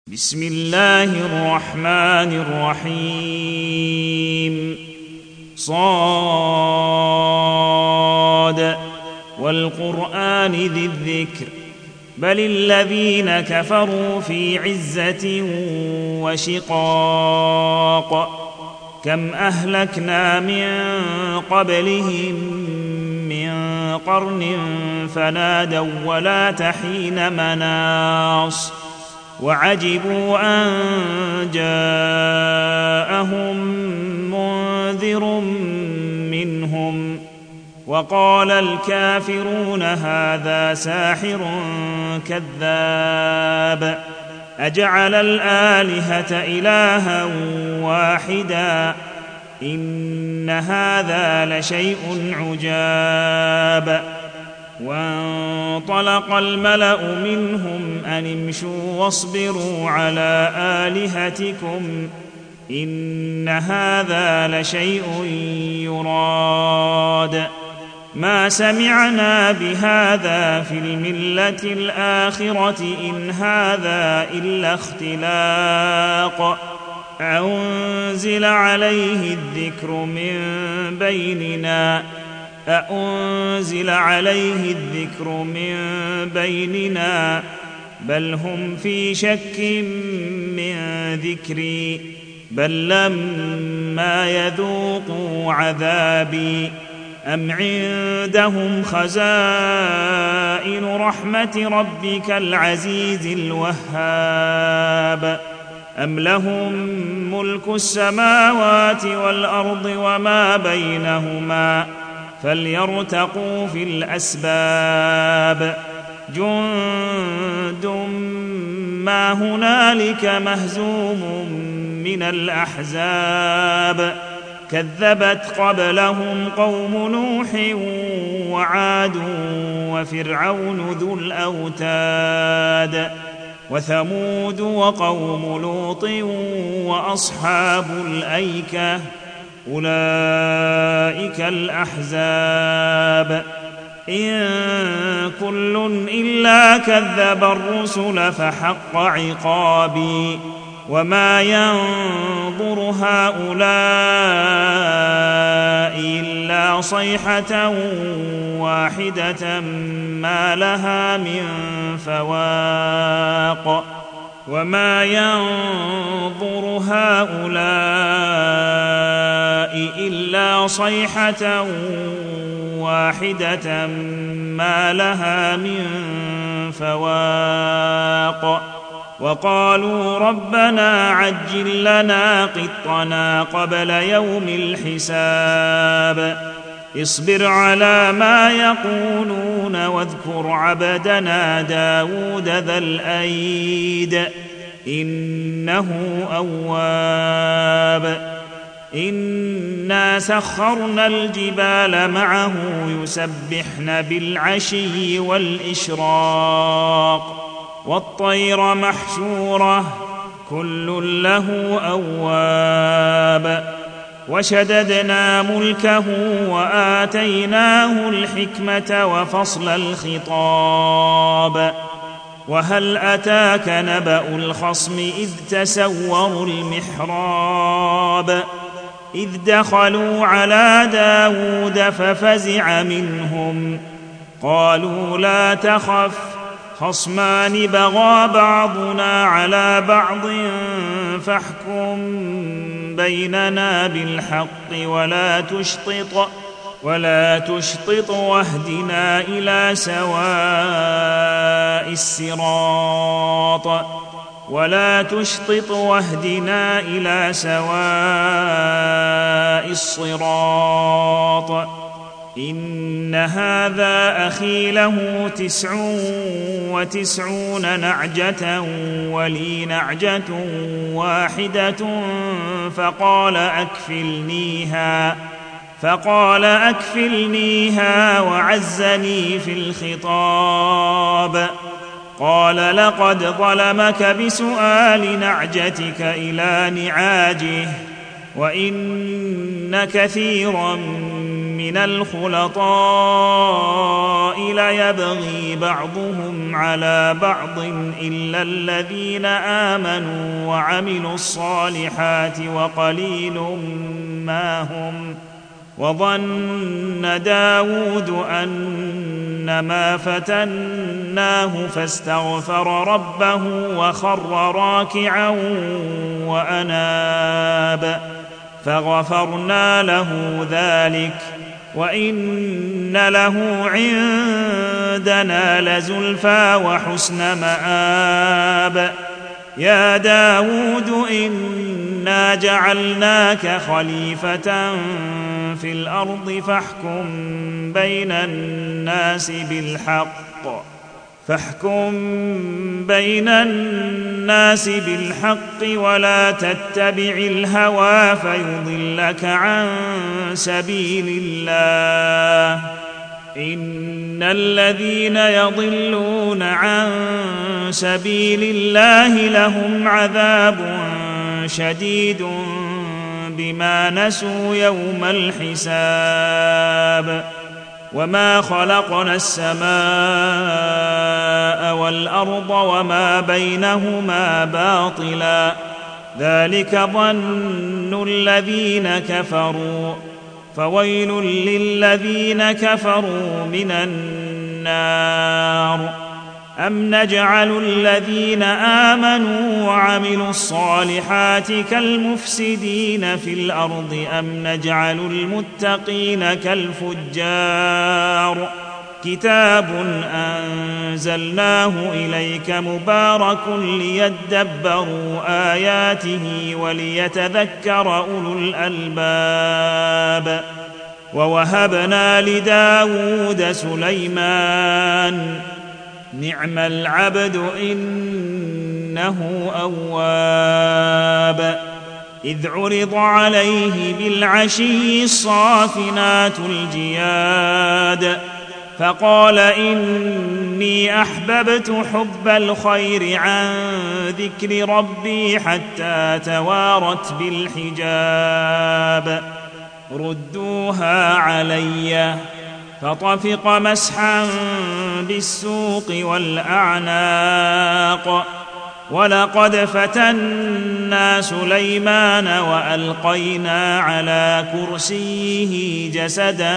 بسم الله الرحمن الرحيم صاد والقرآن ذي الذكر بل الذين كفروا في عزة وشقاق كم أهلكنا من قبلهم من قرن فنادوا ولا تحين مناص وعجبوا أن جاءهم منذر منهم وقال الكافرون هذا ساحر كذاب أجعل الآلهة إلها واحدا إن هذا لشيء عجاب وانطلق الملأ منهم أن امشوا واصبروا على آلهتكم إن هذا لشيء يراد ما سمعنا بهذا في الملة الآخرة إن هذا إلا اختلاق أنزل عليه الذكر من بيننا بل هم في شك من ذكري بل لما يذوقوا عذابي أم عندهم خزائن رحمة ربك العزيز الوهاب أم لهم ملك السماوات والأرض وما بينهما فليرتقوا في الأسباب جند ما هنالك مهزوم من الأحزاب كذبت قبلهم قوم نوح وعاد وفرعون ذو الأوتاد وثمود وقوم لوط وأصحاب الأيكة أولئك الأحزاب إن كل إلا كذب الرسل فحق عقابي وما ينظر هؤلاء إلا صيحة واحدة ما لها من فواق وما ينظر هؤلاء إلا صيحة واحدة ما لها من فواق وقالوا ربنا عجل لنا قطنا قبل يوم الحساب اصبر على ما يقولون واذكر عبدنا داود ذا الأيد إنه أواب إنا سخرنا الجبال معه يسبحن بالعشي والإشراق والطير محشورة كل له أواب وشددنا ملكه وآتيناه الحكمة وفصل الخطاب وهل أتاك نبأ الخصم إذ تسوروا المحراب إذ دخلوا على داود ففزع منهم قالوا لا تخف خصمان بغى بعضنا على بعض فاحكم بيننا بالحق ولا تشطط واهدنا إلى سواء الصراط إن هذا أخي له 99 نعجة ولي نعجة واحدة فقال أكفلنيها وعزني في الخطاب قال لقد ظلمك بسؤال نعجتك إلى نعاجه وإن كثيرا من الخلطاء ليبغي بعضهم على بعض إلا الذين آمنوا وعملوا الصالحات وقليل ما هم. وظن داود أنما فتناه فاستغفر ربه وخر راكعا وأناب فغفرنا له ذلك وإن له عندنا لزلفى وحسن مآب. يا داود إنا جعلناك خليفة في الأرض فاحكم بين الناس بالحق ولا تتبع الهوى فيضلك عن سبيل الله. إن الذين يضلون عن سبيل الله لهم عذاب شديد بما نسوا يوم الحساب. وما خلقنا السماء والأرض وما بينهما باطلا ذلك ظن الذين كفروا فويل للذين كفروا من النار. أم نجعل الذين آمنوا وعملوا الصالحات كالمفسدين في الأرض أم نجعل المتقين كالفجار. كتاب أنزلناه إليك مبارك ليدبروا آياته وليتذكر أولو الألباب. ووهبنا لداود سليمان نعم العبد إنه أواب. إذ عرض عليه بالعشي الصافنات الجياد فقال إني أحببت حب الخير عن ذكر ربي حتى توارت بالحجاب. ردوها علي فطفق مسحا بالسوق والأعناق. ولقد فتنا سليمان وألقينا على كرسيه جسدا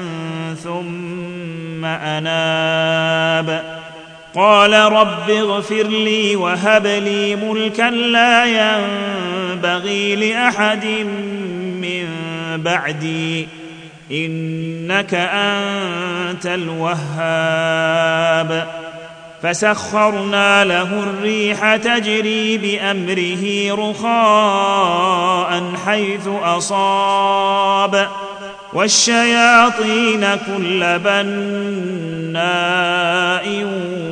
ثم أناب. قال رب اغفر لي وهب لي ملكا لا ينبغي لأحد من بعدي إنك أنت الوهاب. فسخرنا له الريح تجري بأمره رخاء حيث أصاب والشياطين كل بناء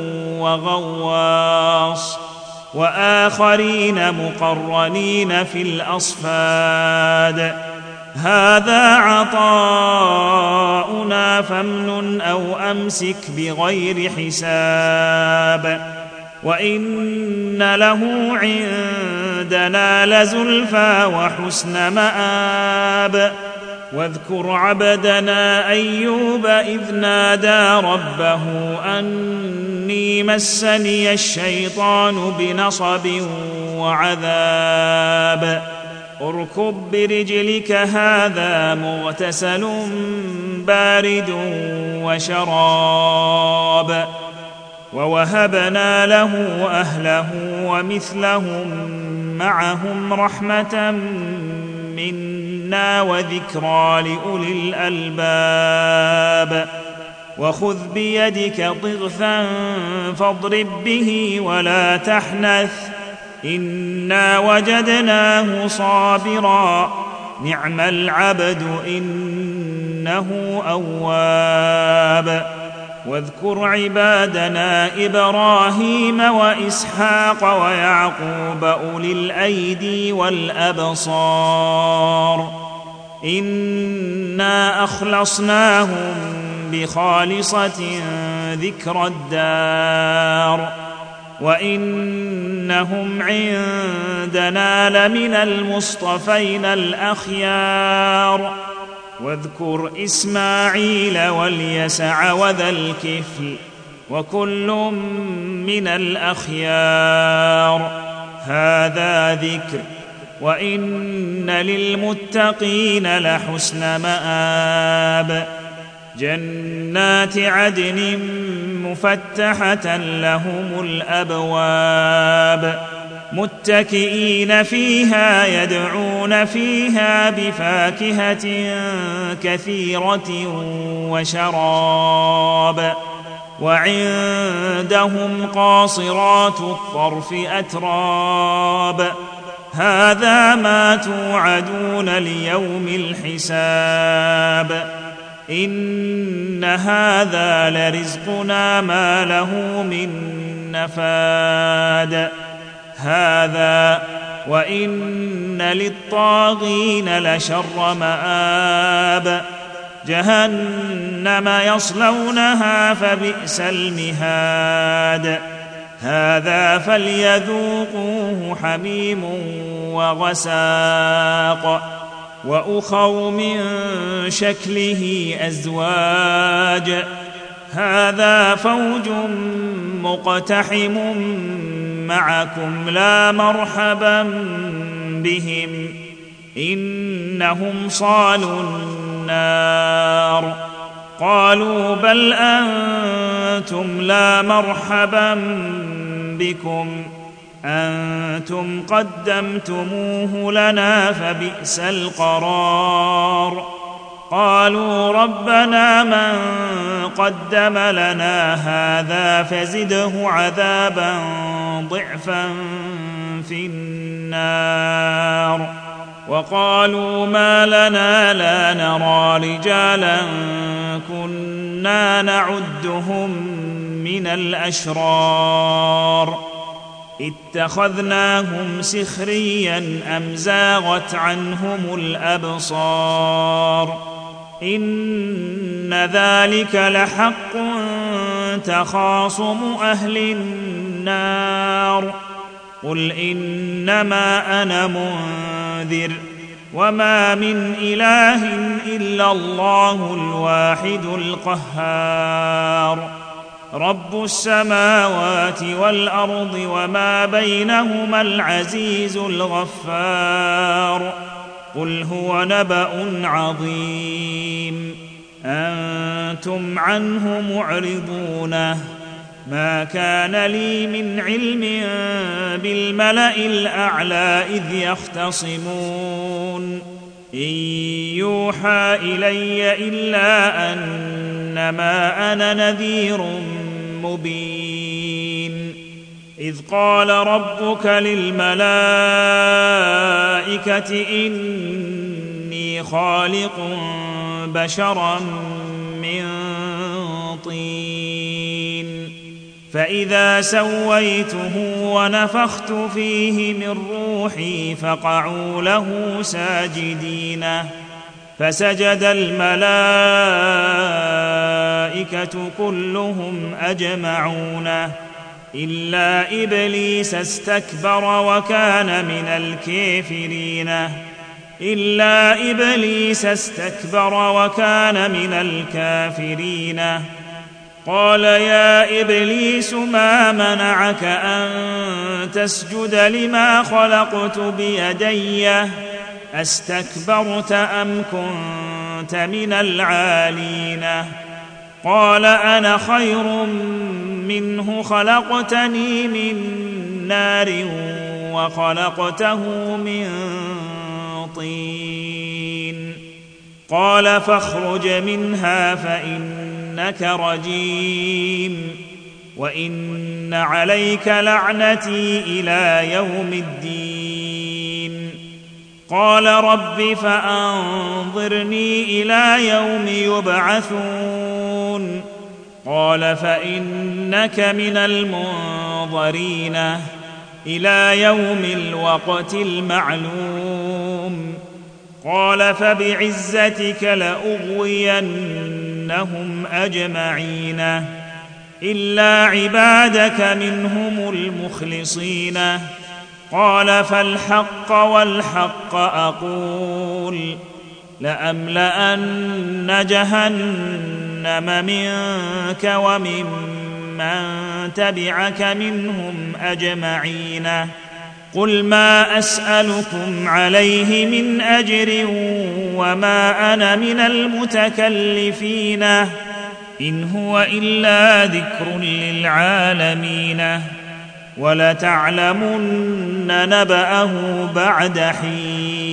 وغواص وآخرين مقرنين في الأصفاد. هذا عطاؤنا فامنن أو أمسك بغير حساب. وإن له عندنا لزلفى وحسن مآب. واذكر عبدنا أيوب إذ نادى ربه أني مسني الشيطان بنصب وعذاب. اركب برجلك هذا مغتسل بارد وشراب. ووهبنا له أهله ومثلهم معهم رحمة منا وذكرى لأولي الألباب. وخذ بيدك ضغثا فاضرب به ولا تحنث إنا وجدناه صابرا نعم العبد إنه أواب. واذكر عبادنا إبراهيم وإسحاق ويعقوب أولي الأيدي والأبصار إنا أخلصناهم بخالصة ذكر الدار وإنهم عندنا لمن المصطفين الأخيار. واذكر إسماعيل واليسع وذا الكفل وكل من الأخيار. هذا ذكر وإن للمتقين لحسن مآب. جنات عدن مفتحة لهم الأبواب متكئين فيها يدعون فيها بفاكهة كثيرة وشراب. وعندهم قاصرات الطرف أتراب. هذا ما توعدون ليوم الحساب. إن هذا لرزقنا ما له من نفاد. هذا وإن للطاغين لشر مآب. جهنم يصلونها فبئس المهاد. هذا فليذوقوه حميم وغساق. وأخر من شكله أزواج. هذا فوج مقتحم معكم لا مرحبا بهم إنهم صالوا النار. قالوا بل أنتم لا مرحبا بكم أنتم قدمتموه لنا فبئس القرار. قالوا ربنا من قدم لنا هذا فزده عذابا ضعفا في النار. وقالوا ما لنا لا نرى رجالا كنا نعدهم من الأشرار اتخذناهم سخريا أم زاغت عنهم الأبصار. إن ذلك لحق تخاصم أهل النار. قل إنما أنا منذر وما من إله إلا الله الواحد القهار. رب السماوات والأرض وما بينهما العزيز الغفار. قل هو نبأ عظيم أنتم عنه معرضون. ما كان لي من علم بالملأ الأعلى إذ يختصمون. إن يوحى إلي إلا أنما أنا نذير مبين. إذ قال ربك للملائكة إني خالق بشرا من طين فإذا سويته ونفخت فيه من روحي فقعوا له ساجدين. فسجد الملائكة كلهم أجمعون إلا إبليس استكبر وكان من الكافرين. قال يا إبليس ما منعك أن تسجد لما خلقت بيدي أستكبرت أم كنت من العالين؟ قال أنا خير منه خلقتني من نار وخلقته من طين. قال فاخرج منها فإنك رجيم وإن عليك لعنتي إلى يوم الدين. قال رب فأنظرني إلى يوم يبعثون. قال فإنك من المنظرين إلى يوم الوقت المعلوم. قال فبعزتك لأغوينهم أجمعين إلا عبادك منهم المخلصين. قال فالحق والحق أقول لأملأن جهنم منك وممن تبعك منهم أجمعين قل ما أسألكم عليه من أجر وما أنا من المتكلفين إن هو إلا ذكر للعالمين ولتعلمن نبأه بعد حين